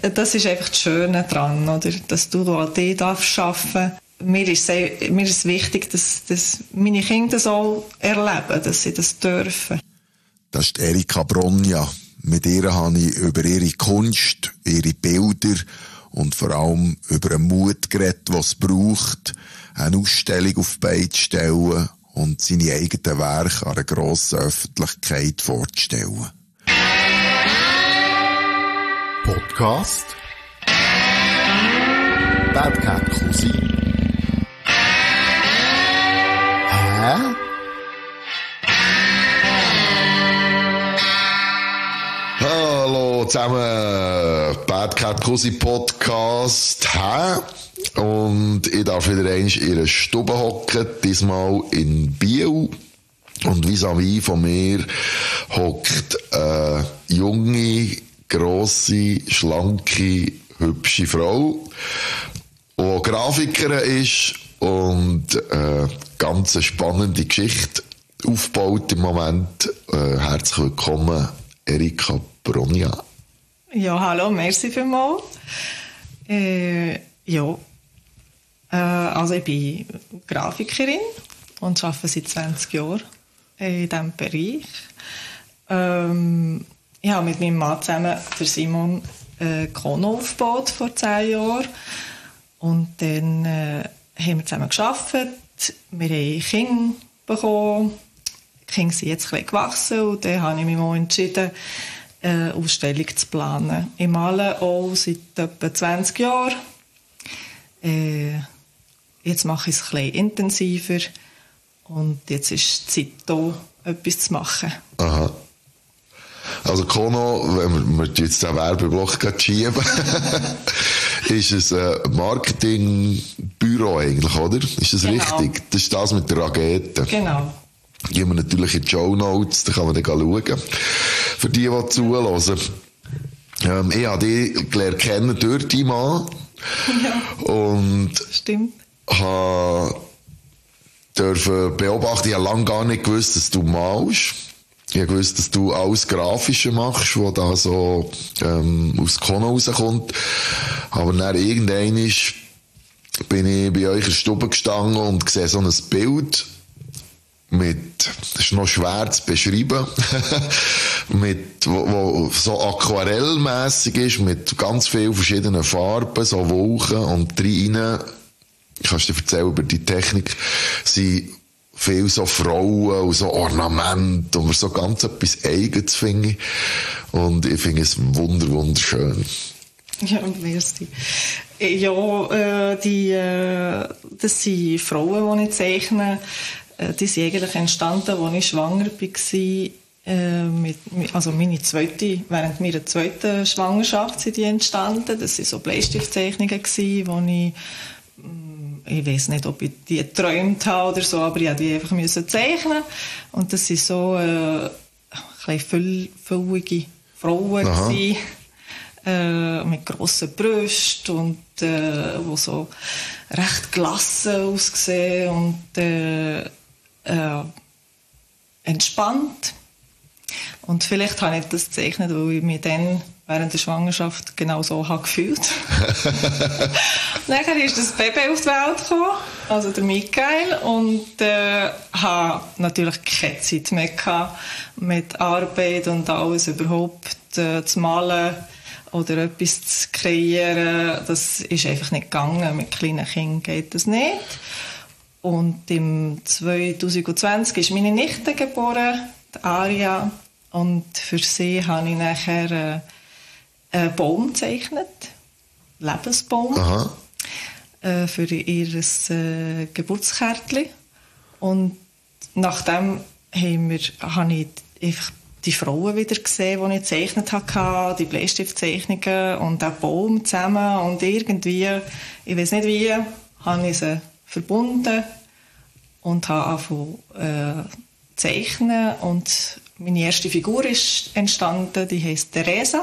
das ist einfach das Schöne daran, oder? Dass du an dich arbeiten darfst. Mir ist wichtig, dass meine Kinder das auch erleben, dass sie das dürfen. Das ist Erika Bronja. Mit ihr habe ich über ihre Kunst, ihre Bilder und vor allem über den Mut geredet, was es braucht, eine Ausstellung auf die Beine zu stellen und seine eigenen Werke an einer grossen Öffentlichkeit vorzustellen. Podcast Bad Cat Cousin. Hä? Hallo zusammen, Bad Cat Cousin Podcast. Hä? Und ich darf wieder einmal in einer Stube hocken, diesmal in Biel. Und vis-à-vis von mir hockt eine junge, grosse, schlanke, hübsche Frau, die Grafikerin ist und ganz spannende Geschichte aufbaut im Moment. Herzlich willkommen, Erika Bronja. Ja, hallo, merci vielmals. Also ich bin Grafikerin und arbeite seit 20 Jahren in diesem Bereich. Ich habe mit meinem Mann zusammen für Simon Kono aufgebaut vor 10 Jahren. Und dann haben wir zusammen gearbeitet. Wir haben Kinder bekommen. Die Kinder sind jetzt ein bisschen gewachsen. Und dann habe ich mich mal entschieden, eine Ausstellung zu planen. Ich male auch seit etwa 20 Jahren. Jetzt mache ich es ein bisschen intensiver. Und jetzt ist die Zeit da, etwas zu machen. Aha. Also Kono, wenn wir jetzt den Werbeblock schieben, ist es ein Marketingbüro eigentlich, oder? Ist das richtig? Das ist das mit der Rakete. Genau. Gehen wir natürlich in die Shownotes, da kann man dann schauen. Für die zuhören. Ich habe dich gelernt kennen durch deinen Mann. Ja. Und stimmt. Dürfen beobachten, ich habe lange gar nicht gewusst, dass du malst. Ich habe gewusst, dass du alles Grafische machst, was da so aus Kono rauskommt. Aber dann irgendwann bin ich bei euch in der Stube gestanden und sehe so ein Bild das ist noch schwer zu beschreiben, wo so aquarellmässig ist, mit ganz vielen verschiedenen Farben, so Wolken und drinnen, ich kann dir erzählen über die Technik, sind viel so Frauen und so Ornamente und so ganz etwas Eigenes finde ich. Und ich finde es wunderschön. Ja, merci. Ja, das sind Frauen, die ich zeichne. Die sind eigentlich entstanden, als ich schwanger war. Also während meiner zweiten Schwangerschaft sind die entstanden. Das waren so Bleistiftzeichnungen, die ich weiss nicht, ob ich die geträumt habe oder so, aber ich musste die einfach zeichnen. Und das waren so füllige Frauen mit grossen Brüsten und die so recht gelassen aussehen und entspannt. Und vielleicht habe ich das gezeichnet, weil ich mich dann während der Schwangerschaft genau so habe gefühlt. Nachher ist das Baby auf die Welt gekommen, also der Michael, und habe natürlich keine Zeit mehr gehabt mit Arbeit und alles überhaupt zu malen oder etwas zu kreieren. Das ist einfach nicht gegangen. Mit kleinen Kindern geht das nicht. Und im 2020 ist meine Nichte geboren, die Aria. Und für sie habe ich nachher einen Baum gezeichnet, Lebensbaum, für ihr Geburtskärtchen. Und nachdem habe ich einfach die Frauen wieder gesehen, die ich gezeichnet hatte, die Bleistiftzeichnungen und den Baum zusammen. Und irgendwie, ich weiß nicht wie, habe ich sie verbunden und habe angefangen zeichnen. Und meine erste Figur ist entstanden, die heisst Teresa.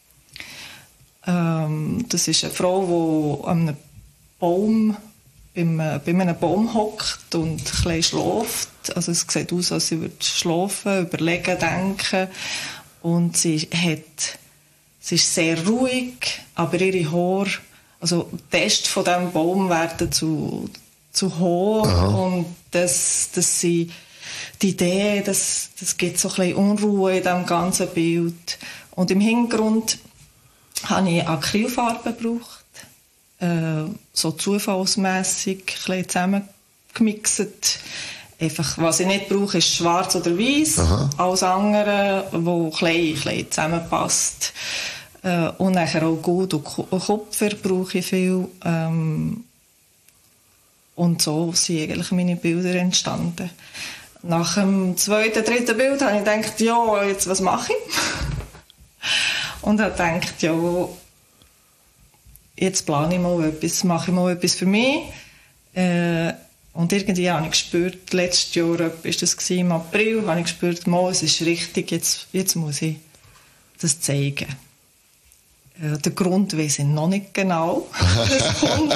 Das ist eine Frau, die an einem Baum, bei einem Baum hockt und ein bisschen schläft. Also es sieht aus, als sie würde schlafen, überlegen, denken. Und sie ist sehr ruhig, aber ihre Haare, also die Äste von diesem Baum werden zu hoch. Aha. Und das sie die Idee, das gibt so ein bisschen Unruhe in diesem ganzen Bild. Und im Hintergrund habe ich Acrylfarbe gebraucht, so zufallsmässig ein bisschen zusammengemixt. Einfach, was ich nicht brauche, ist schwarz oder weiß. Alles andere, wo ein bisschen zusammenpasst. Und nachher auch Gold und Kupfer brauche ich viel. Und so sind eigentlich meine Bilder entstanden. Nach dem zweiten, dritten Bild habe ich gedacht, ja, jetzt was mache ich? Und habe gedacht, ja, jetzt plane ich mal etwas, mache ich mal etwas für mich. Und irgendwie habe ich gespürt, letztes Jahr war das im April, habe ich gespürt, es ist richtig, jetzt muss ich das zeigen. Der Grund weiss ich noch nicht genau. Das kommt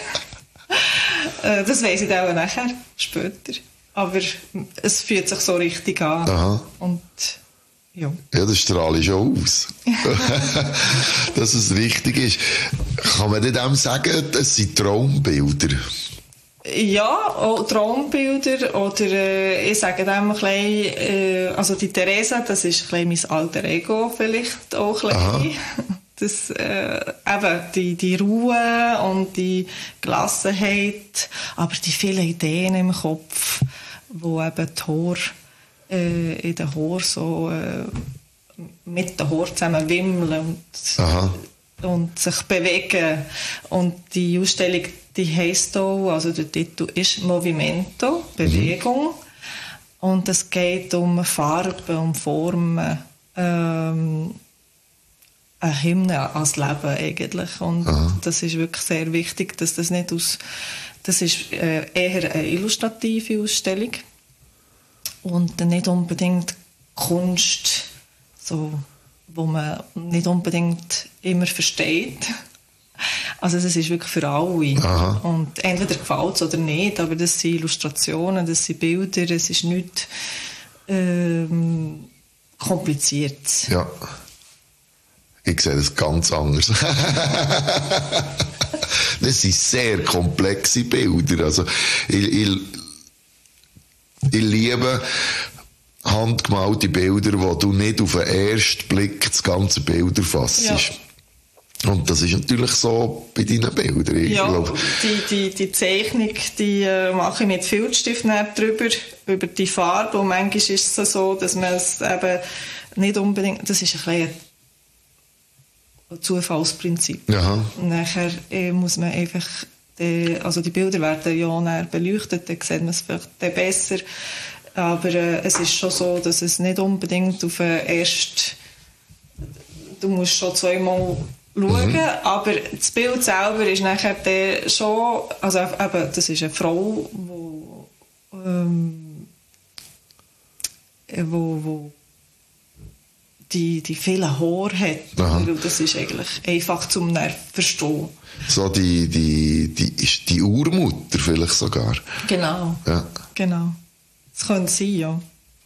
das weiss ich dann auch nachher, später. Aber es fühlt sich so richtig an. Aha. Und ja. Ja, das strahle ich schon aus. Dass es richtig ist. Kann man dem sagen, das sind Traumbilder? Ja, auch Traumbilder. Oder ich sage dem ein bisschen, also die Theresa, das ist ein bisschen mein alter Ego vielleicht auch ein bisschen. Das, eben, die Ruhe und die Gelassenheit, aber die vielen Ideen im Kopf, wo eben die Haare, in den Haaren so, mit den Haaren zusammen wimmeln und sich bewegen. Und die Ausstellung, die heisst auch, also der Titel ist Movimento, Bewegung. Und es geht um Farben, um Formen, eine Hymne ans Leben eigentlich. Und das ist wirklich sehr wichtig, dass das nicht das ist eher eine illustrative Ausstellung und nicht unbedingt Kunst, so, wo man nicht unbedingt immer versteht. Also das ist wirklich für alle. Aha. Und entweder gefällt es oder nicht, aber das sind Illustrationen, das sind Bilder, es ist nichts Kompliziertes. Ja. Ich sehe das ganz anders. Das sind sehr komplexe Bilder. Also, ich liebe handgemalte Bilder, wo du nicht auf den ersten Blick das ganze Bild erfasst. Ja. Und das ist natürlich so bei deinen Bildern. Ja, die Zeichnung, die mache ich mit Filzstift drüber, über die Farbe. Und manchmal ist es so, dass man es eben nicht unbedingt, das ist ein bisschen Zufallsprinzip. Aha. Und nachher muss man einfach, also die Bilder werden ja näher beleuchtet, dann sieht man es vielleicht besser. Aber es ist schon so, dass es nicht unbedingt auf den ersten, du musst schon zweimal schauen, aber das Bild selber ist nachher schon, also eben, das ist eine Frau, wo die vielen Haare hat. Aha. Das ist eigentlich einfach zum Verstehen. So die Urmutter vielleicht sogar. Genau. Ja. Genau. Das könnte sein, ja.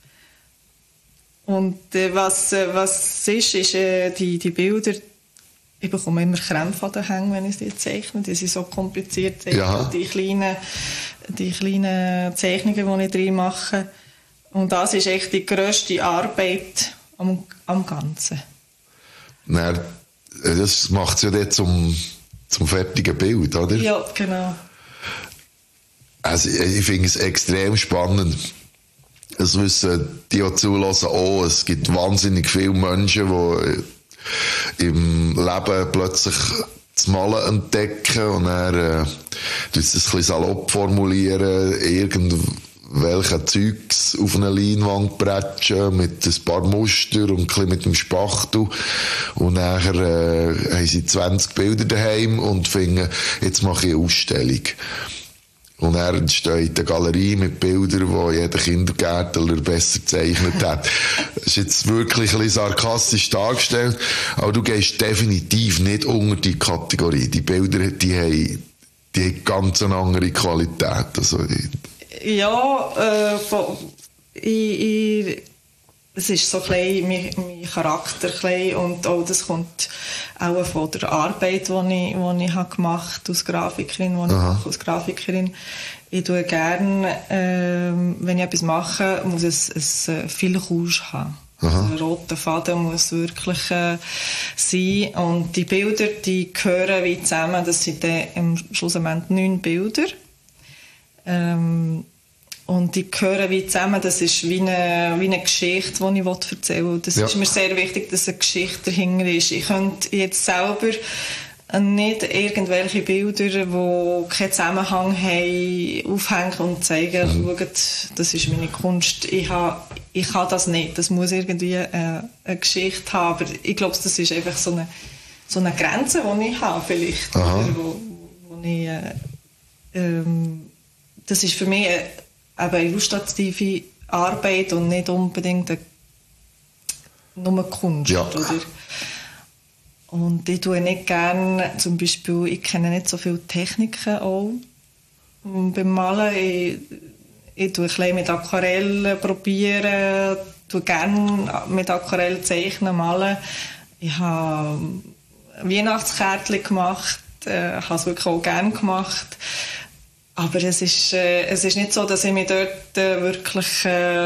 Und was ist die Bilder, ich bekomme immer Krämpfe an den Hängen, wenn ich sie zeichne. Die sind so kompliziert. Ja. Die kleinen Zeichnungen, die ich drin mache. Und das ist echt die grösste Arbeit am Ganzen. Na, das macht es ja dann zum fertigen Bild, oder? Ja, genau. Also ich finde es extrem spannend. Es wissen die, die zulassen, auch, es gibt wahnsinnig viele Menschen, die im Leben plötzlich das Malen entdecken und dann das ein bisschen salopp formulieren, irgendwelche Zeugs auf eine Leinwand bretschen mit ein paar Muster und ein bisschen mit dem Spachtel und nachher haben sie 20 Bilder daheim und finden, jetzt mache ich eine Ausstellung. Und er entsteht eine Galerie mit Bildern, die jeder Kindergärtner besser gezeichnet hat. Das ist jetzt wirklich ein bisschen sarkastisch dargestellt, aber du gehst definitiv nicht unter die Kategorie. Die Bilder, die haben ganz eine andere Qualität. Also, ja, das ist so klein mein Charakter klein, und auch das kommt auch von der Arbeit, die ich habe gemacht als Grafikerin, Ich tue gerne, wenn ich etwas mache, muss es viel Rouge haben. Also ein roter Faden muss wirklich sein. Und die Bilder, die gehören wie zusammen. Das sind dann schlussendlich 9 Bilder. Und die gehören wie zusammen. Das ist wie eine Geschichte, die ich erzählen will. Das ist mir sehr wichtig, dass eine Geschichte dahinter ist. Ich könnte jetzt selber nicht irgendwelche Bilder, die keinen Zusammenhang haben, aufhängen und zeigen, schaut, das ist meine Kunst. Ich kann das nicht. Das muss irgendwie eine Geschichte haben. Aber ich glaube, das ist einfach so eine Grenze, die ich habe, vielleicht. Wo ich, das ist für mich eine illustrative Arbeit und nicht unbedingt nur Kunst. Ja. Oder? Und ich tue nicht gerne, zum Beispiel, ich kenne nicht so viele Techniken auch beim Malen. Ich tue ein bisschen mit Aquarell probieren, tue gerne mit Aquarell zeichnen, malen. Ich habe Weihnachtskärtchen gemacht, habe es wirklich auch gerne gemacht. Aber es ist nicht so, dass ich mich dort wirklich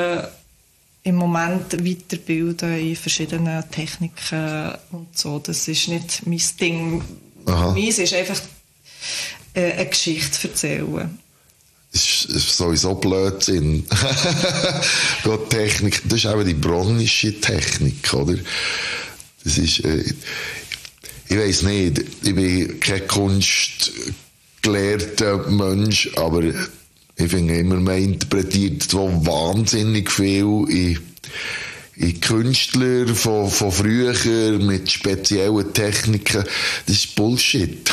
im Moment weiterbilden in verschiedenen Techniken und so. Das ist nicht mein Ding. Meins ist einfach eine Geschichte erzählen. Das ist sowieso Blödsinn. Gott, Technik, das ist eben die brownische Technik, oder? Das ist, ich weiss nicht, ich bin kein kunstgelehrter Mensch, aber ich finde immer, man interpretiert so wahnsinnig viel in Künstler von früher mit speziellen Techniken. Das ist Bullshit.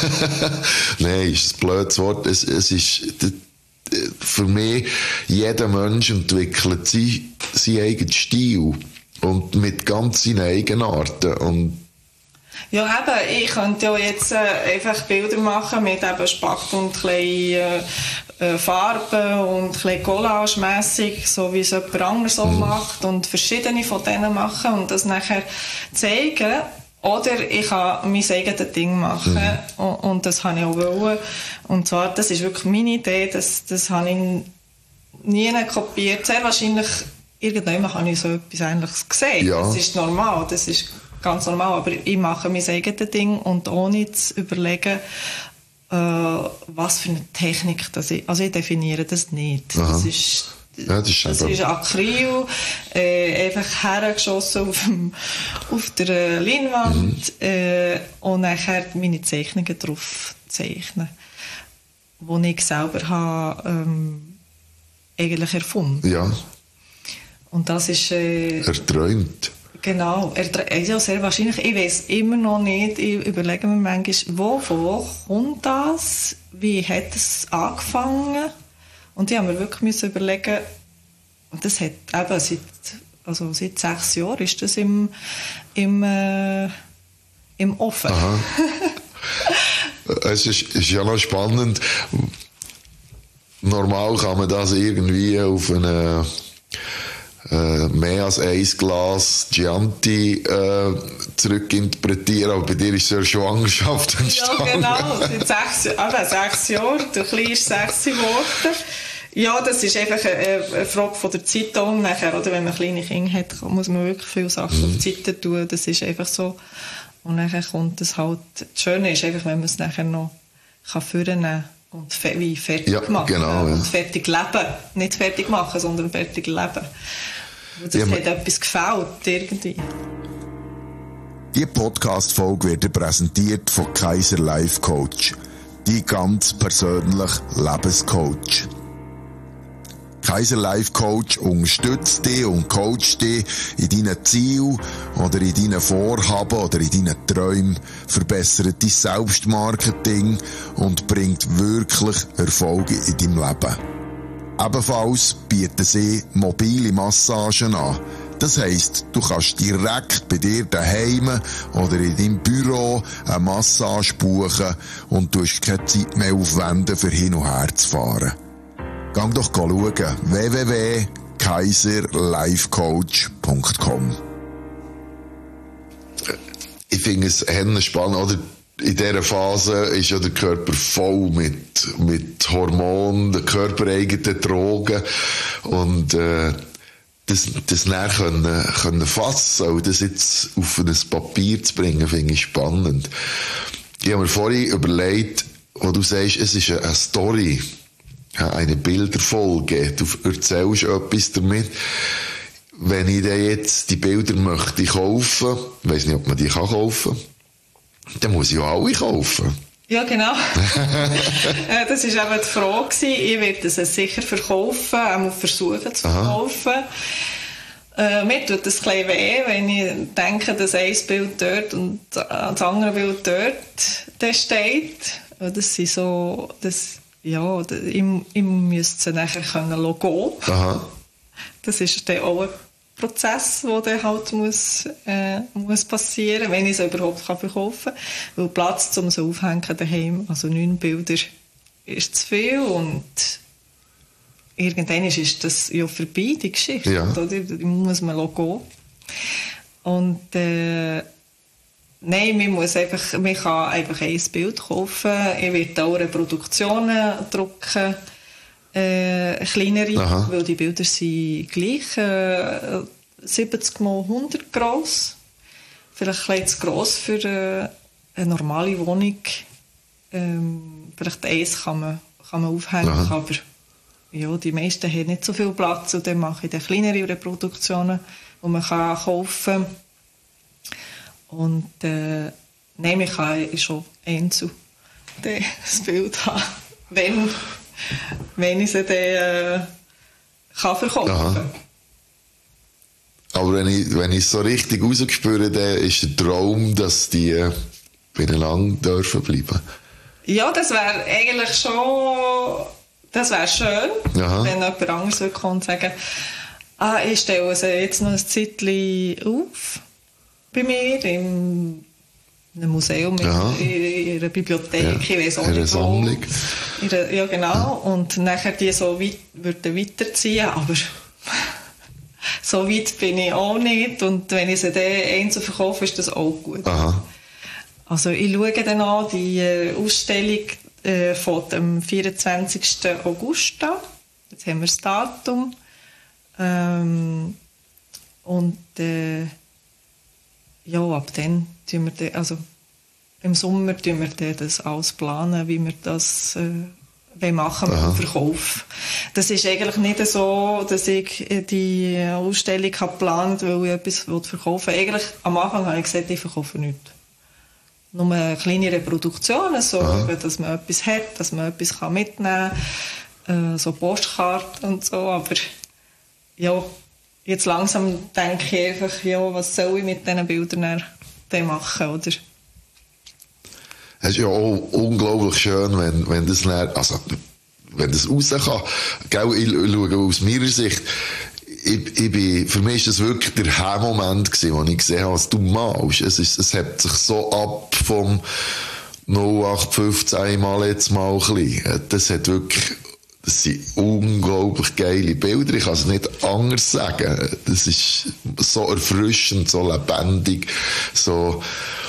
Nein, ist ein blödes Wort. Es ist, für mich, jeder Mensch entwickelt seinen eigenen Stil. Und mit ganz seinen Eigenarten. Und ja, eben, ich könnte ja jetzt einfach Bilder machen mit eben Spack und kleinen Farben und ein bisschen Collage-mässig, so wie es jemand anderes auch macht, und verschiedene von denen machen und das nachher zeigen. Oder ich kann mein eigenes Ding machen und das habe ich auch wollen. Und zwar, das ist wirklich meine Idee, das habe ich nie kopiert. Sehr wahrscheinlich, irgendwann habe ich so etwas Ähnliches gesehen. Ja. Das ist normal, das ist ganz normal, aber ich mache mein eigenes Ding und ohne zu überlegen, was für eine Technik das ist. Also ich definiere das nicht. Das ist Acryl, einfach hergeschossen auf der Leinwand und nachher meine Zeichnungen drauf zeichnen, die ich selber habe, eigentlich erfunden. Ja. Und das ist erträumt. Genau, ja, sehr wahrscheinlich. Ich weiss immer noch nicht, ich überlege mir manchmal, wo kommt das? Wie hat es angefangen? Und ich habe mir wirklich überlegen, und das hat eben seit 6 Jahren ist das im Ofen. Aha. Es ist ja noch spannend. Normal kann man das irgendwie auf eine mehr als 1 Glas Chianti zurückinterpretieren, aber bei dir ist ja Schwangerschaft entstanden. Ja, genau, seit 6 Jahren, der Kleine ist 6 geworden. Ja, das ist einfach eine Frage von der Zeitung nachher, oder? Wenn man kleine Kinder hat, muss man wirklich viele Sachen auf die Seite tun, das ist einfach so. Und nachher kommt es halt, das Schöne ist einfach, wenn man es nachher noch vornehmen kann und fertig machen. Genau, und fertig leben. Nicht fertig machen, sondern fertig leben. Das hat etwas gefällt, irgendwie. Die Podcast-Folge wird präsentiert von Kaiser Life Coach, die ganz persönlich Lebenscoach. Kaiser Life Coach unterstützt dich und coacht dich in deinen Zielen oder in deinen Vorhaben oder in deinen Träumen, verbessert dein Selbstmarketing und bringt wirklich Erfolge in deinem Leben. Ebenfalls bieten sie mobile Massagen an. Das heisst, du kannst direkt bei dir daheim oder in deinem Büro eine Massage buchen und du hast keine Zeit mehr aufwenden, für hin und her zu fahren. Geh doch schauen, www.kaiserlife.ch. kaiserlifecoach.com. Ich finde es spannend, oder? In dieser Phase ist ja der Körper voll mit Hormonen, körpereigenen Drogen. Und das nachher können fassen und das jetzt auf ein Papier zu bringen, finde ich spannend. Ich habe mir vorhin überlegt, wo du sagst, es ist eine Story, eine Bilderfolge, du erzählst etwas damit. Wenn ich dann jetzt die Bilder möchte kaufen, ich weiss nicht, ob man die kaufen kann, dann muss ich ja alle kaufen. Ja, genau. Das war eben die Frage. Ich werde es sicher verkaufen, auch versuchen zu verkaufen. Mir tut es ein bisschen weh, wenn ich denke, dass ein Bild dort und das andere Bild dort steht. Das sind so, ja, ich müsste es nachher gehen lassen. Aha. Das ist dann auch ein Prozess, der dann halt muss passieren, wenn ich es überhaupt verkaufen kann. Weil Platz, um es aufhängen daheim, also 9 Bilder, ist zu viel und irgendwann ist das ja vorbei, die Geschichte. Ja. Oder? Die muss man gehen. Und nein, man kann einfach ein Bild kaufen. Ich werde auch Reproduktionen drucken, kleinere, Aha. weil die Bilder sind gleich 70 mal 100 gross. Vielleicht ein bisschen zu gross für eine normale Wohnung. Vielleicht eins kann man aufhängen, Aha. aber ja, die meisten haben nicht so viel Platz und dann mache ich dann kleinere Reproduktionen, die man kaufen kann. Und nein, man kann schon einzeln das Bild haben, wenn ich sie dann verkaufen kann. Aber wenn ich es so richtig rausgespüre, dann ist der Traum, dass die beieinander dürfen bleiben. Ja, das wäre eigentlich schon, das wäre schön, Aha. wenn jemand anderes würde kommen und sagen, ich stelle sie jetzt noch ein Zeitchen auf bei mir im Museum, in einer Bibliothek, ja, ich weiss auch nicht, eine Sammlung. Ja, genau. Ja. Und nachher die so würden weiterziehen, aber so weit bin ich auch nicht. Und wenn ich sie dann einzeln verkaufe, ist das auch gut. Aha. Also ich schaue dann an, die Ausstellung von dem 24. August an. Jetzt haben wir das Datum. Ja, ab dann tun wir also im Sommer tun wir das alles planen, wie wir das machen mit dem Verkauf. Das ist eigentlich nicht so, dass ich die Ausstellung geplant habe, weil ich etwas verkaufen will. Eigentlich am Anfang habe ich gesagt, ich verkaufe nichts. Nur kleine Reproduktionen, so, dass man etwas hat, dass man etwas mitnehmen kann, so Postkarten und so, aber ja, jetzt langsam denke ich einfach, ja, was soll ich mit diesen Bildern dann machen, oder? Es ist ja auch unglaublich schön, wenn das dann, also, wenn das raus kann. Gell, ich schaue aus meiner Sicht, für mich war das wirklich der Moment gewesen, wo ich gesehen habe, was du malst. Es hebt sich so ab vom 0815 mal jetzt mal ein bisschen. Das sind unglaublich geile Bilder. Ich kann es nicht anders sagen. Das ist so erfrischend, so lebendig, so.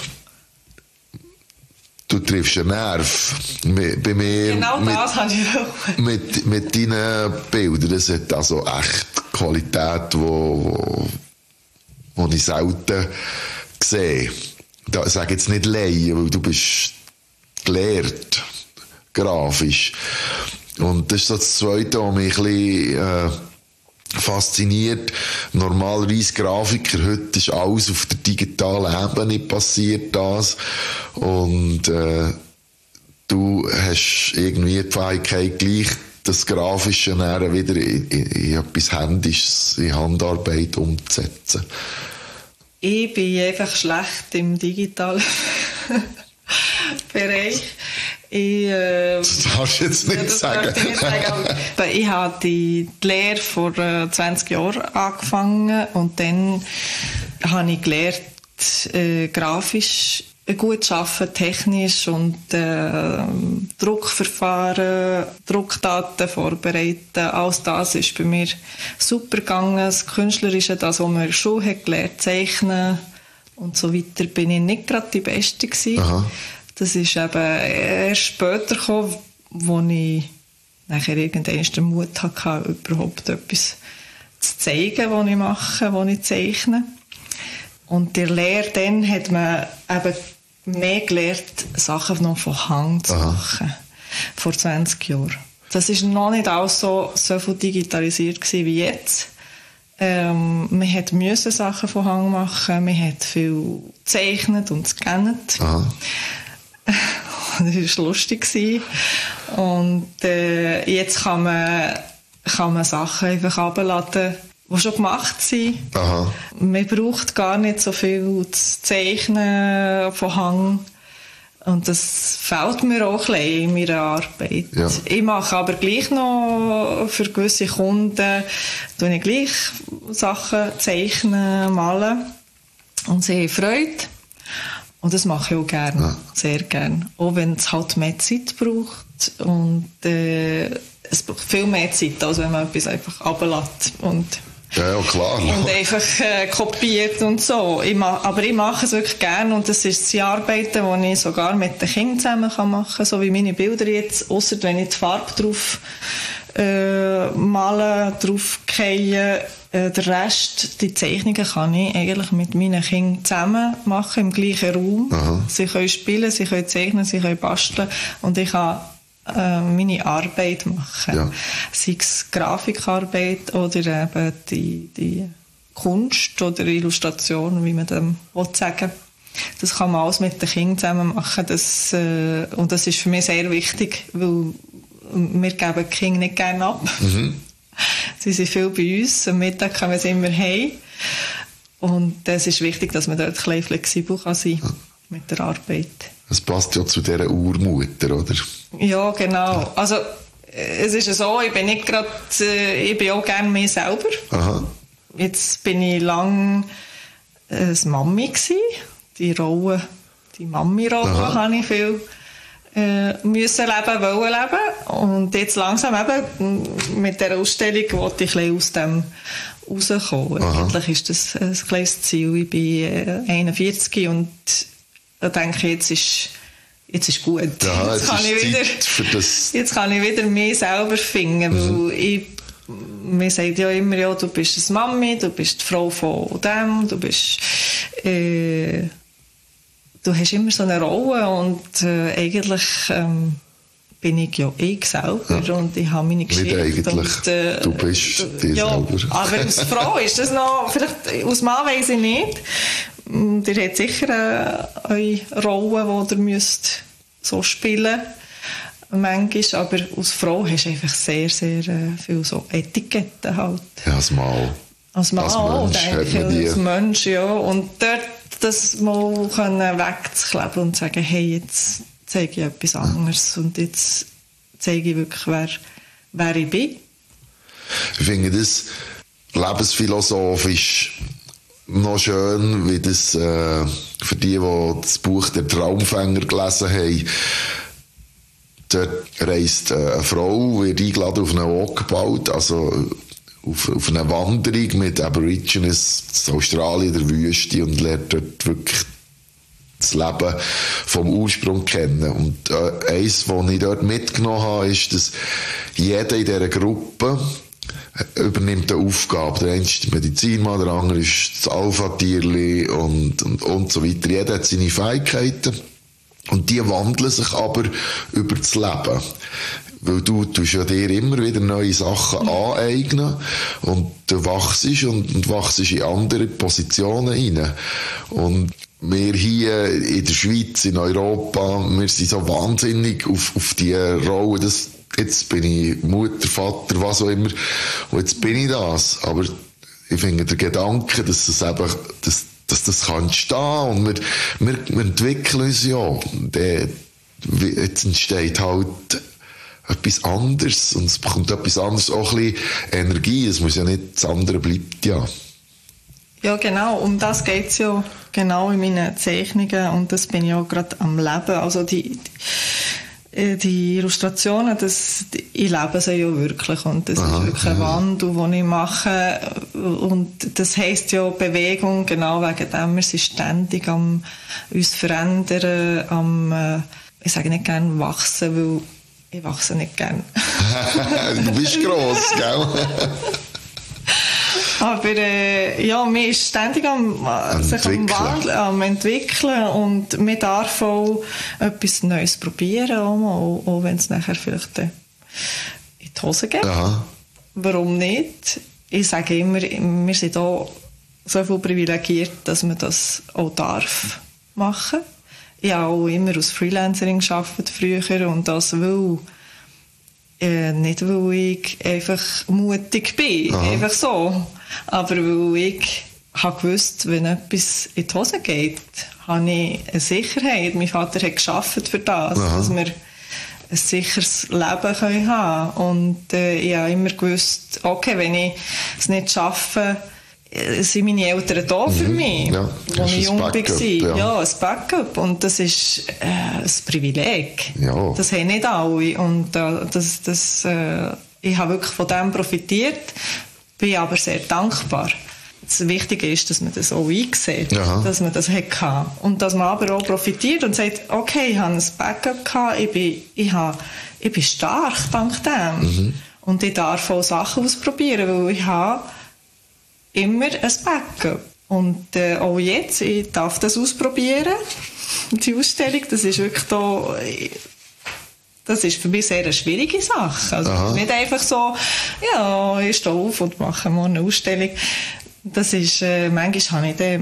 Du triffst einen Nerv. Bei mir. Genau das habe ich auch. Mit deinen Bildern. Das hat also echt Qualität, wo ich selten sehe. Ich sage jetzt nicht Laie, weil du bist gelehrt, grafisch. Und das ist so das Zweite, was mich ein bisschen fasziniert. Normalerweise Grafiker, heute ist alles auf der digitalen Ebene passiert das. Und du hast irgendwie die Fähigkeit, gleich das Grafische dann wieder in etwas Händisches, in Handarbeit umzusetzen. Ich bin einfach schlecht im digitalen Bereich. Das darfst du jetzt nicht sagen. Ich habe die Lehre vor 20 Jahren angefangen und dann habe ich gelernt, grafisch gut arbeiten, technisch und Druckverfahren, Druckdaten vorbereiten, alles das ist bei mir super gegangen. Das Künstlerische, das, was man in der Schule hat gelernt, zeichnen und so weiter, bin ich nicht gerade die Beste gewesen. Aha. Das ist eben erst später gekommen, wo ich nachher irgendwann den Mut hatte, überhaupt etwas zu zeigen, was ich mache, was ich zeichne. Und der Lehre dann hat man eben mehr gelernt, Sachen noch von Hand zu machen. Vor 20 Jahren. Das war noch nicht alles so viel digitalisiert gewesen wie jetzt. Man musste Sachen von Hand machen, man hat viel gezeichnet und gescannt. Das war lustig. Und jetzt kann man Sachen einfach runterladen, die schon gemacht sind. Aha. Man braucht gar nicht so viel zu zeichnen von Hand. Und das fehlt mir auch ein bisschen in meiner Arbeit. Ja. Ich mache aber gleich noch für gewisse Kunden ich gleich Sachen zeichnen, malen. Und sie haben Freude. Und das mache ich auch gerne, sehr gerne. Auch wenn es halt mehr Zeit braucht. Und es braucht viel mehr Zeit, als wenn man etwas einfach runterlässt. Ja, klar. Und einfach kopiert und so. Aber ich mache es wirklich gerne und das ist die Arbeiten, die ich sogar mit den Kindern zusammen machen kann, so wie meine Bilder jetzt, ausser wenn ich die Farbe drauf malen, drauf fallen. Der Rest, die Zeichnungen kann ich eigentlich mit meinen Kindern zusammen machen, im gleichen Raum. Aha. Sie können spielen, sie können zeichnen, sie können basteln und ich kann meine Arbeit machen. Ja. Sei es Grafikarbeit oder eben die Kunst oder Illustration, wie man dem sagen will. Das kann man alles mit den Kindern zusammen machen. Und das ist für mich sehr wichtig, weil wir geben die Kinder nicht gerne ab. Mhm. Sie sind viel bei uns. Am Mittag können wir sie immer heim. Und es ist wichtig, dass man dort ein bisschen flexibel sein kann mit der Arbeit. Das passt ja zu dieser Urmutter, oder? Ja, genau. Also, es ist so, ich bin nicht gerade, ich bin auch gerne mir selber. Aha. Jetzt bin ich lange eine Mami gewesen. Die Mami-Rolle habe ich viel müssen wollen leben. Und jetzt langsam eben mit dieser Ausstellung wollte ich ein bisschen aus dem rauskommen. Aha. Eigentlich ist das ein kleines Ziel. Ich bin 41 und da denke ich, jetzt ist gut. Ja, jetzt kann ich wieder mich selber finden, weil mir sagt ja immer, ja, du bist eine Mami, du bist die Frau von dem, du hast immer so eine Rolle und eigentlich bin ich ja ich selber und ich habe meine Geschichte. Nicht eigentlich, du bist die selber. Aber als Frau ist das noch, vielleicht als Mann weiss ich nicht. Ihr habt sicher eure Rolle, die ihr müsst so spielen manchmal, aber als Frau hast du einfach sehr, sehr viel so Etiketten halt. Ja, als Mann. Als Mann auch, denke ich, als Mensch, ja. Und dort das mal wegzukleben und sagen, hey, jetzt zeige ich etwas anderes und jetzt zeige ich wirklich, wer ich bin. Ich finde das lebensphilosophisch noch schön, wie das für die das Buch «Der Traumfänger» gelesen haben. Dort reist eine Frau, wird eingeladen auf einen Walkabout, also auf eine Wanderung mit Aborigines in Australien, der Wüste, und lernt dort wirklich das Leben vom Ursprung kennen. Und eins, was ich dort mitgenommen habe, ist, dass jeder in dieser Gruppe übernimmt eine Aufgabe. Der eine ist der Medizinmann, der andere ist das Alpha-Tierli und so weiter. Jeder hat seine Fähigkeiten und die wandeln sich aber über das Leben. Weil du tust ja dir immer wieder neue Sachen aneignen und du wachst in andere Positionen rein. Und wir hier in der Schweiz, in Europa, wir sind so wahnsinnig auf die Rolle, jetzt bin ich Mutter, Vater, was auch immer, und jetzt bin ich das. Aber ich finde der Gedanke, dass das kann entstehen und wir entwickeln uns ja. Jetzt entsteht halt etwas anderes und es bekommt etwas anderes, auch ein bisschen Energie. Es muss ja nicht, das andere bleibt ja. Ja, genau, um das geht es ja genau in meinen Zeichnungen und das bin ich auch gerade am Leben. Also die Illustrationen, ich lebe sie ja wirklich und das ist wirklich ein Wandel, den ich mache und das heisst ja Bewegung, genau wegen dem, wir sind ständig am uns verändern, ich sage nicht gerne wachsen, weil ich wachse nicht gerne. Du bist gross, gell? Aber ja, man ist ständig sich am Wandeln, am entwickeln und man darf auch etwas Neues probieren, auch wenn es nachher vielleicht in die Hose geht. Aha. Warum nicht? Ich sage immer, wir sind auch so viel privilegiert, dass man das auch darf machen. Ich habe auch immer als Freelancerin gearbeitet früher und das nicht weil ich einfach mutig bin, einfach so, aber weil ich habe gewusst, wenn etwas in die Hose geht, habe ich eine Sicherheit. Mein Vater hat gearbeitet für das, dass wir ein sicheres Leben haben können. Und ich habe immer gewusst, okay, wenn ich es nicht schaffe, sind meine Eltern da für mich, als ich jung war. Ja, ein Backup. Und das ist ein Privileg. Ja. Das haben nicht alle. Und ich habe wirklich von dem profitiert, bin aber sehr dankbar. Das Wichtige ist, dass man das auch einsieht, dass man das hatte. Und dass man aber auch profitiert und sagt, okay, ich habe ein Backup gehabt, ich bin stark dank dem. Und ich darf auch Sachen ausprobieren, weil ich habe immer ein Backup. Und auch jetzt, ich darf das ausprobieren. Die Ausstellung, das ist wirklich da, das ist für mich sehr eine schwierige Sache. Also nicht einfach so, ja, ich stehe auf und mache mal eine Ausstellung. Das ist, manchmal habe ich den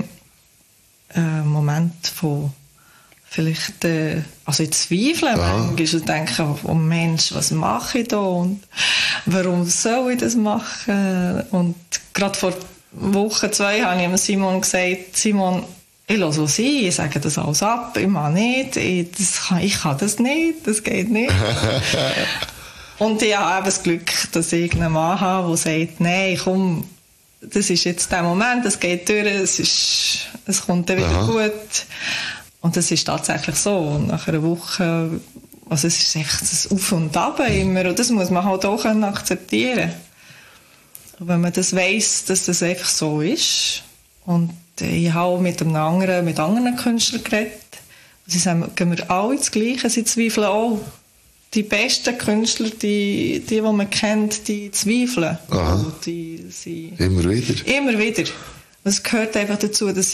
Moment von vielleicht, also ich zweifle manchmal und denke, oh Mensch, was mache ich da und warum soll ich das machen? Und gerade vor Woche 2 habe ich Simon gesagt, Simon, ich lasse es sein, ich sage das alles ab, ich mache nicht, ich kann das nicht, das geht nicht. Und ich habe eben das Glück, dass ich einen Mann habe, der sagt, nein, komm, das ist jetzt der Moment, es geht durch, es kommt dann wieder gut. Und das ist tatsächlich so. Und nach einer Woche, also es ist echt das Auf und Ab immer, und das muss man halt auch akzeptieren. Und wenn man das weiss, dass das einfach so ist, und ich habe auch mit anderen Künstlern geredet, sie sagen, gehen wir alle das Gleiche, sie zweifeln auch. Die besten Künstler, die man kennt, die zweifeln. Immer wieder? Immer wieder. Das gehört einfach dazu, das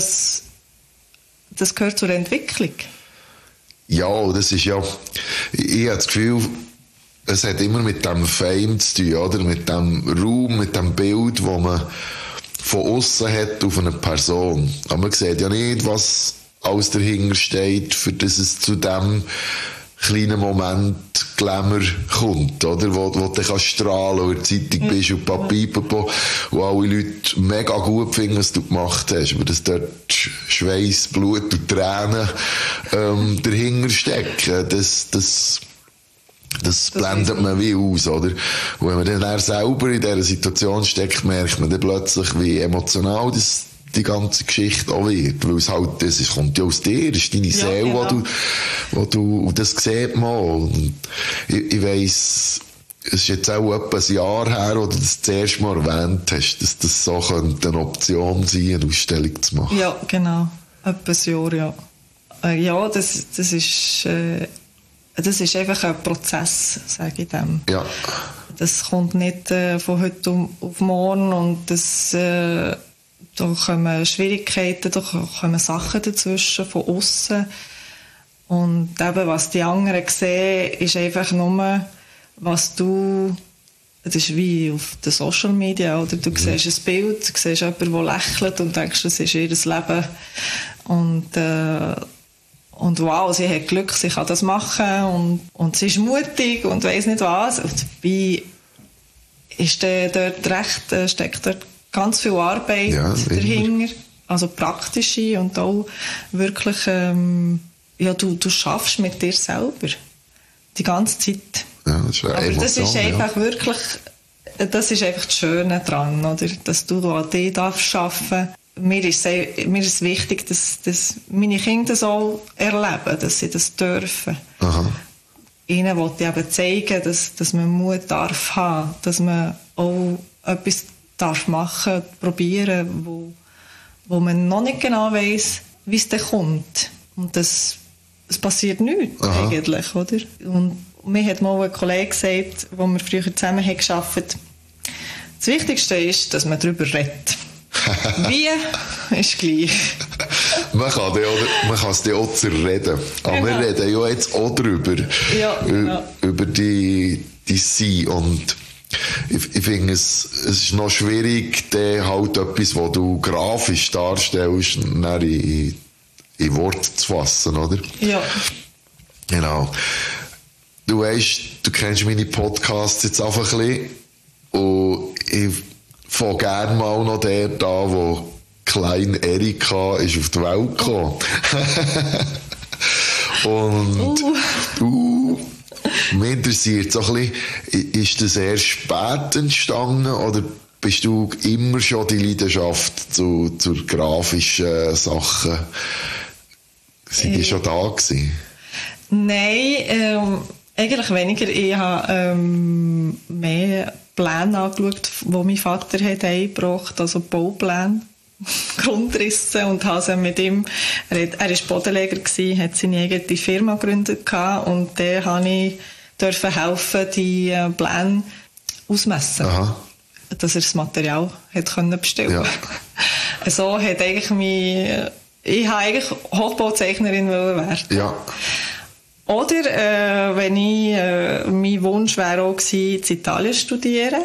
gehört zur Entwicklung. Ja, das ist ja, ich habe das Gefühl, es hat immer mit dem Fame zu tun, oder? Mit dem Raum, mit dem Bild, das man von außen hat auf eine Person. Aber man sieht ja nicht, was alles dahinter steht, für das es zu dem kleinen Moment Glamour kommt, oder? Wo du dann strahlen kannst, wo du in der Zeitung bist und Papipapo, wo alle Leute mega gut finden, was du gemacht hast, aber dass dort Schweiß, Blut und Tränen dahinter stecken, das blendet man wie aus, oder? Und wenn man dann selber in dieser Situation steckt, merkt man dann plötzlich, wie emotional die ganze Geschichte auch wird. Weil es halt, das kommt ja aus dir, das ist deine Seele, wo du, und das sieht man. Und ich weiss, es ist jetzt auch etwa ein Jahr her, wo du das erste Mal erwähnt hast, dass das so könnte eine Option sein, eine Ausstellung zu machen. Ja, genau. Etwa ein Jahr, ja. Ja, das ist einfach ein Prozess, sage ich dem. Ja. Das kommt nicht von heute auf morgen und da kommen Schwierigkeiten, da kommen Sachen dazwischen von außen. Und eben, was die anderen sehen, ist einfach nur, was du, das ist wie auf den Social Media, oder du siehst ein Bild, du siehst jemanden, der lächelt und denkst, das ist ihr Leben. Und wow, sie hat Glück, sie kann das machen und sie ist mutig und weiss nicht was. Und dabei ist dort steckt dort ganz viel Arbeit dahinter, also praktische und auch wirklich, du schaffst mit dir selber die ganze Zeit. Ja, das ist aber Emotion, das ist einfach wirklich, das ist einfach das Schöne dran, oder? Dass du an dich darfst arbeiten. mir ist es wichtig, dass meine Kinder das auch erleben, dass sie das dürfen. Aha. Ihnen wollte ich eben zeigen, dass man Mut darf haben, dass man auch etwas darf machen, probieren, wo man noch nicht genau weiss, wie es dann kommt. Und es passiert nichts eigentlich, oder? Und mir hat mal ein Kollege gesagt, wo wir früher zusammen haben gearbeitet, das Wichtigste ist, dass man darüber redet. Wie ist gleich. Man kann es dir auch zerreden. Aber wir reden ja jetzt auch darüber. Ja, genau. Über die Sein. Und ich finde, es ist noch schwierig, halt etwas, was du grafisch darstellst, in Worte zu fassen, oder? Ja. Genau. Du weißt, du kennst meine Podcasts jetzt einfach ein bisschen. Und ich fange gerne mal noch der da, wo klein Erika ist auf die Welt gekommen. Und mich interessiert so ein bisschen, ist das erst spät entstanden oder bist du immer schon die Leidenschaft zur grafischen Sachen? Sind die schon da gewesen? Nein, eigentlich weniger. Ich habe mehr Pläne angeschaut, die mein Vater hat eingebracht, also Baupläne, Grundrisse, und habe sie mit ihm, er war Bodenleger gewesen, hat seine eigene Firma gegründet und dann habe ich helfen, die Pläne ausmessen. Aha. Dass er das Material hat bestellen Ja. So hat eigentlich ich wollte eigentlich Hochbauzeichnerin werden. Ja. Oder mein Wunsch wäre auch gewesen, in Italien zu studieren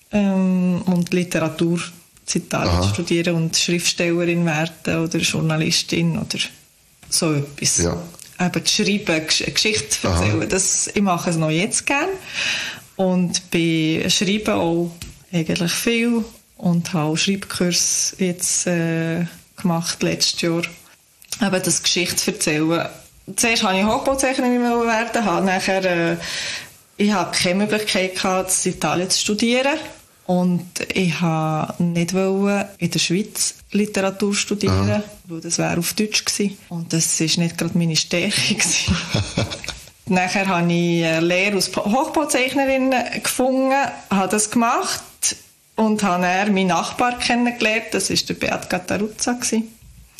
und Literatur in Italien zu studieren und Schriftstellerin werden oder Journalistin oder so etwas. Ja. Eben zu schreiben, Geschichte zu erzählen. Ich mache es noch jetzt gerne und bei Schreiben auch eigentlich viel und habe auch Schreibkurs jetzt gemacht letztes Jahr. Eben das Geschichte erzählen. Zuerst wollte ich Hochbauzeichnerin werden, ich hatte keine Möglichkeit gehabt, in Italien zu studieren. Und ich wollte nicht in der Schweiz Literatur studieren, weil das wäre auf Deutsch gewesen. Und das war nicht gerade meine Stärke gewesen. Nachher habe ich eine Lehre als Hochbauzeichnerin gefunden, habe das gemacht und habe dann meinen Nachbar kennengelernt, das war der Beat Gattaruzza gewesen.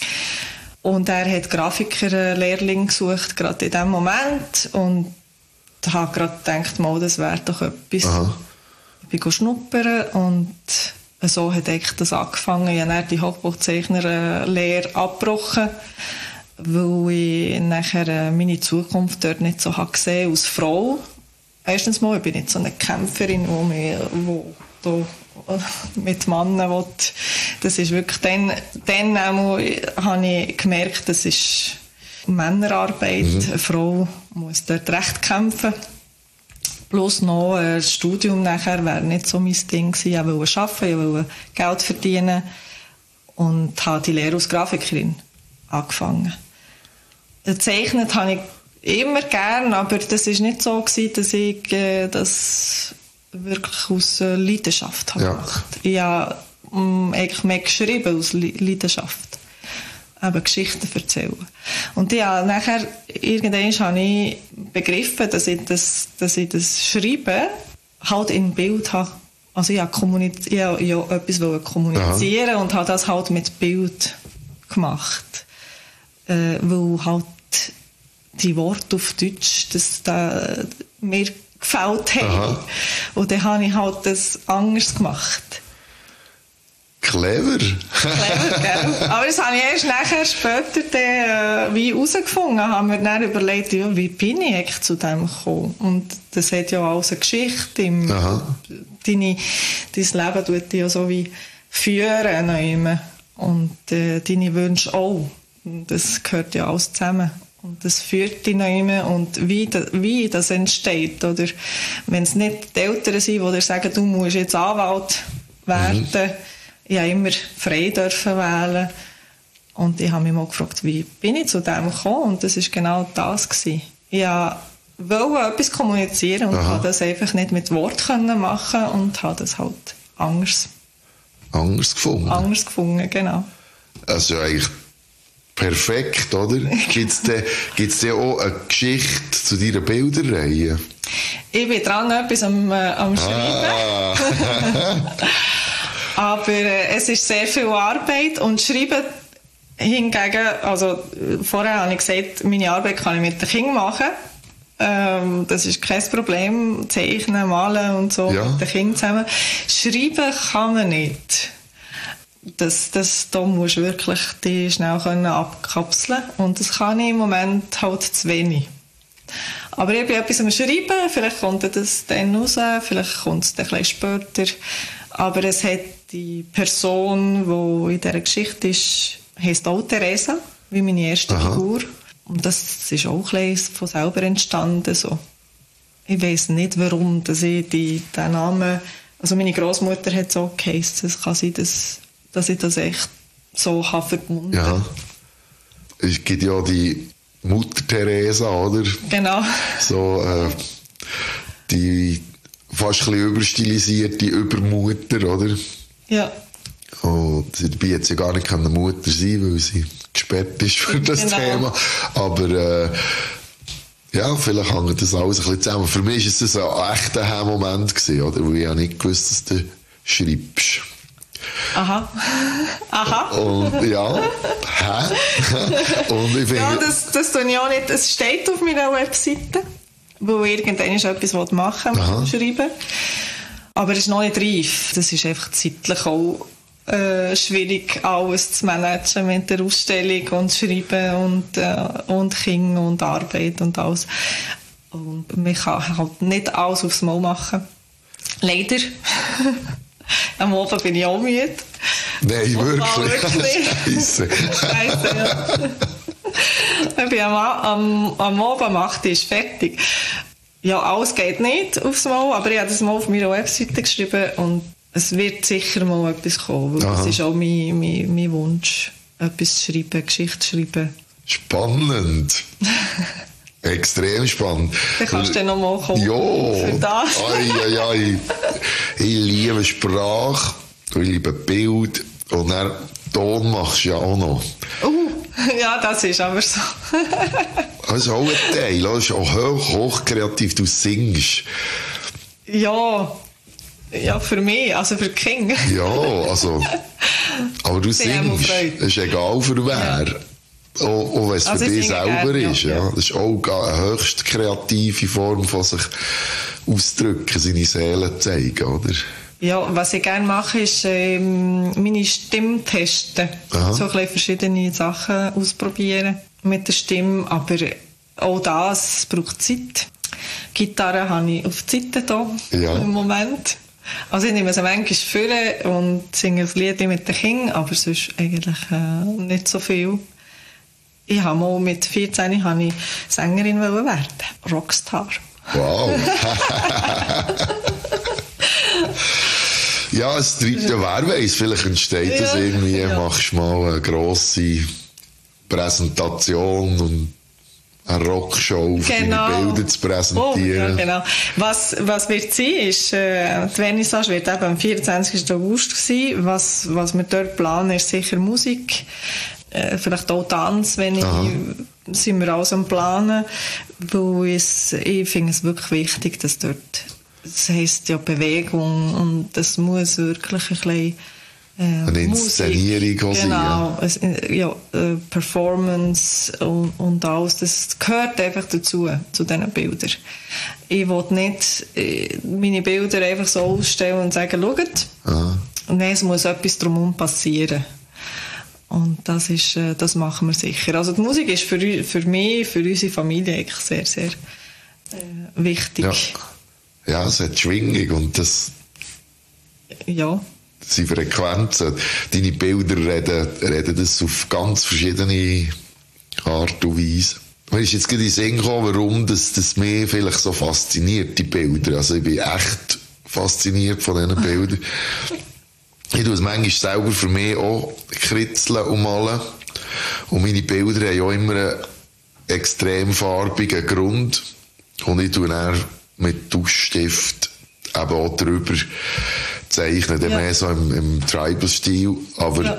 Und er hat Grafiker-Lehrling gesucht, gerade in diesem Moment. Und ich habe gerade gedacht, das wäre doch etwas. Aha. Ich bin schnuppern und so hat eigentlich das angefangen. Ich habe dann die Hochbauzeichner-Lehre abgebrochen, weil ich nachher meine Zukunft dort nicht so gesehen habe als Frau. Erstens mal, ich bin nicht so eine Kämpferin, die mit Männern will. Das ist wirklich dann habe ich gemerkt, das ist Männerarbeit. Eine Frau muss dort recht kämpfen. Plus noch ein Studium nachher wäre nicht so mein Ding gewesen. Ich wollte arbeiten, ich wollte Geld verdienen und habe die Lehre als Grafikerin angefangen. Gezeichnet habe ich immer gern, aber das war nicht so gewesen, dass ich das wirklich aus Leidenschaft habe gemacht. Ich habe eigentlich mehr geschrieben aus Leidenschaft. Eben Geschichten erzählen. Und ja, nachher, irgendwann habe ich begriffen, dass ich das Schreiben halt in Bild habe. Also ich wollte ja etwas kommunizieren und habe das halt mit Bild gemacht. Weil halt die Worte auf Deutsch, das da mir gefällt haben. Und dann habe ich halt das anders gemacht. Clever. Clever, gell? Aber das habe ich erst nachher später wie herausgefunden. Haben wir dann überlegt, ja, wie bin ich eigentlich zu dem gekommen? Und das hat ja alles eine Geschichte. Dein Leben tut dich ja so wie führen. Und deine Wünsche auch. Das gehört ja alles zusammen. Und das führt dich nicht und wie das entsteht. Oder wenn es nicht die Eltern sind, die dir sagen, du musst jetzt Anwalt werden. Ich habe immer frei dürfen wählen. Und ich habe mich mal gefragt, wie bin ich zu dem gekommen? Und das war genau das gewesen. Ich wollte etwas kommunizieren und habe das einfach nicht mit Worten machen und habe das halt anders gefunden. Anders gefunden, genau. Das ist ja eigentlich perfekt, oder? Gibt's denn auch eine Geschichte zu deiner Bilderreihe? Ich bin dran, etwas am Schreiben. Aber es ist sehr viel Arbeit und Schreiben hingegen, also vorher habe ich gesagt, meine Arbeit kann ich mit den Kindern machen. Das ist kein Problem. Zeichnen, malen und so mit den Kindern zusammen. Schreiben kann man nicht. Da musst du wirklich die schnell abkapseln und das kann ich im Moment halt zu wenig. Aber ich bin etwas am Schreiben, vielleicht kommt das dann raus, vielleicht kommt es dann ein bisschen später. Aber es hat die Person, die in dieser Geschichte ist, heisst auch Theresa, wie meine erste Figur. Und das ist auch ein bisschen von selber entstanden. So. Ich weiss nicht, warum dass ich den Namen, also meine Großmutter hat so geheißen. Es kann sein, dass ich das echt so verbunden habe. Ja. Es gibt ja die Mutter Theresa, oder? Genau. So, die fast ein bisschen überstilisierte Übermutter, oder? Ja. Und dabei hat sie gar nicht eine Mutter sein, weil sie gesperrt ist für das Thema. Aber ja, vielleicht hängt das alles ein bisschen zusammen. Für mich war es ein echter Moment gewesen, oder? Weil ich ja nicht gewusst, dass du schreibst. Aha. Und ja, und ich finde... Ja, das tue ich auch nicht. Es steht auf meiner Webseite, wo irgendwann etwas machen will, schreiben. Aber es ist noch nicht reif. Das ist einfach zeitlich auch schwierig, alles zu managen mit der Ausstellung und Schreiben und Kinder und Arbeit und alles. Und man kann halt nicht alles aufs Mal machen. Leider. Am Abend bin ich auch müde. Nein, wirklich? Scheisse, ja. Ich bin am Abend um 8 Uhr fertig. Ja, alles geht nicht aufs Mal, aber ich habe das mal auf meiner Webseite geschrieben und es wird sicher mal etwas kommen, weil das ist auch mein Wunsch, etwas zu schreiben, Geschichte zu schreiben. Spannend. Extrem spannend. Dann kannst du dann noch mal kommen. Ja. Für das. Ei. Ich liebe Sprache, ich liebe Bild und dann Ton machst du ja auch noch. Ja, das ist aber so. Das ist auch ein Teil, das ist auch hochkreativ, du singst. Ja, für mich, also für die Kinder. Ja, also, aber du singst, es ist egal für wer. Ja. Auch wenn es für dich selber ist. Ja. Das ist auch eine höchst kreative Form von sich ausdrücken, seine Seele zeigen, oder? Ja, was ich gerne mache, ist meine Stimme testen. So ein bisschen verschiedene Sachen ausprobieren mit der Stimme, aber auch das braucht Zeit. Gitarre habe ich auf die Seite hier im Moment. Also ich nehme sie manchmal vor und singe ein Lied mit den Kindern, aber sonst eigentlich nicht so viel. Ich habe mal mit 14 Sängerin werden. Rockstar. Wow. Ja, es treibt ja, wer weiss, vielleicht entsteht das irgendwie, machst du mal eine grosse Präsentation und eine Rockshow, deine Bilder zu präsentieren. Ja, genau. Was wird sein, ist, die Vernissage wird eben am 24. August sein. Was wir dort planen, ist sicher Musik. Vielleicht auch Tanz, sind wir alles am Planen. Weil ich finde es wirklich wichtig, dass dort, das heisst ja Bewegung, und das muss wirklich ein bisschen eine Inszenierung sein. Genau, ja, Performance und alles, das gehört einfach dazu, zu diesen Bildern. Ich will nicht meine Bilder einfach so ausstellen und sagen, schaut, nein, es muss etwas drumherum passieren. Und das machen wir sicher. Also die Musik ist für mich, für unsere Familie eigentlich sehr, sehr wichtig. Ja, es hat Schwingung und das... Ja. Das sind Frequenzen. Deine Bilder reden das auf ganz verschiedene Art und Weise. Mir ist jetzt gerade in den Sinn gekommen, warum das mich vielleicht so fasziniert, die Bilder. Also ich bin echt fasziniert von diesen Bildern. Ich tue es manchmal selber für mich auch kritzeln und malen. Und meine Bilder haben auch immer einen extrem farbigen Grund. Und ich tue dann mit Tuschstift eben auch drüber zeichnen, mehr so im Tribal-Stil. Aber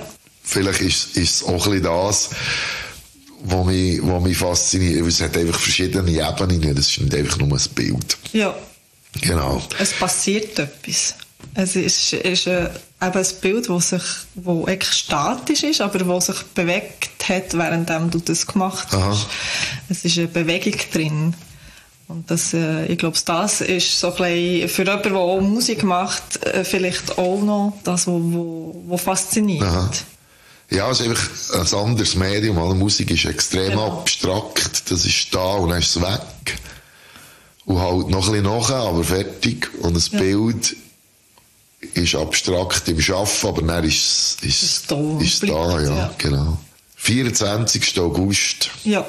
vielleicht ist es auch ein bisschen das, was mich fasziniert. Es hat einfach verschiedene Ebenen. Das ist nicht einfach nur ein Bild. Ja. Genau. Es passiert etwas. Es ist eben ein Bild, das eigentlich statisch ist, aber das sich bewegt hat, während du das gemacht hast. Aha. Es ist eine Bewegung drin. Und das, ich glaube, das ist so ein bisschen für jemanden, der auch Musik macht, vielleicht auch noch das, was fasziniert. Aha. Ja, es ist einfach ein anderes Medium. Alle Musik ist extrem abstrakt. Das ist da und dann ist es weg. Und halt noch ein bisschen nachher, aber fertig. Und das Bild ist abstrakt im Schaffen, aber dann ist es da, ja, genau. 24. August. Ja.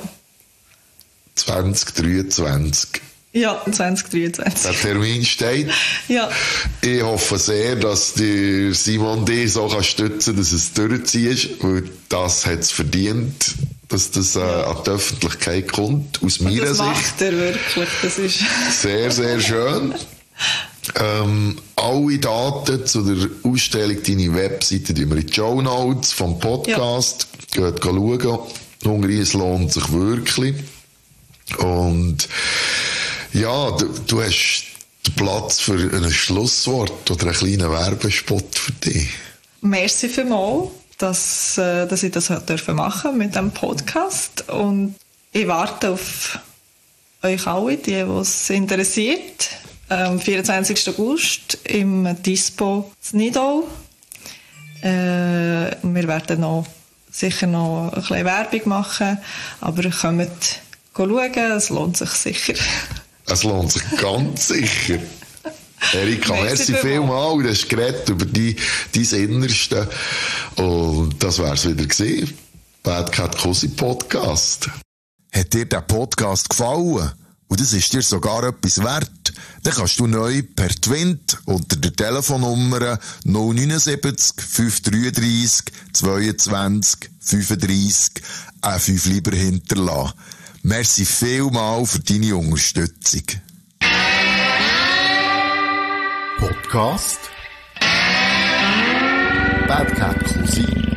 2023. Ja, 2023. Der Termin steht. Ja. Ich hoffe sehr, dass der Simon dich so stützen kann, dass es durchzieht, weil das hat es verdient, dass das an die Öffentlichkeit kommt, aus meiner Sicht. Das macht er wirklich. Das ist sehr, sehr schön. Alle Daten zu der Ausstellung, deine Webseite, die wir in die Shownotes vom Podcast. Ja. Geht schauen. Hungrig, es lohnt sich wirklich. Und ja, du hast den Platz für ein Schlusswort oder einen kleinen Werbespot für dich. Merci vielmals, dass ich das machen mit diesem Podcast. Und ich warte auf euch alle, die es interessiert. Am 24. August im Dispo in Nidau. Wir werden sicher noch ein bisschen Werbung machen, aber kommt schauen, es lohnt sich sicher. Es lohnt sich ganz sicher. Erika, merci vielmals. Du hast geredet über dein Innerste. Und das wär's wieder gewesen. Bad Cat Cosi Podcast. Hat dir der Podcast gefallen? Und das ist dir sogar etwas wert? Dann kannst du neu per Twint unter der Telefonnummer 079 533 22 35 5 lieber hinterlassen. Merci vielmals für deine Unterstützung. Podcast Bad Cat Cosi.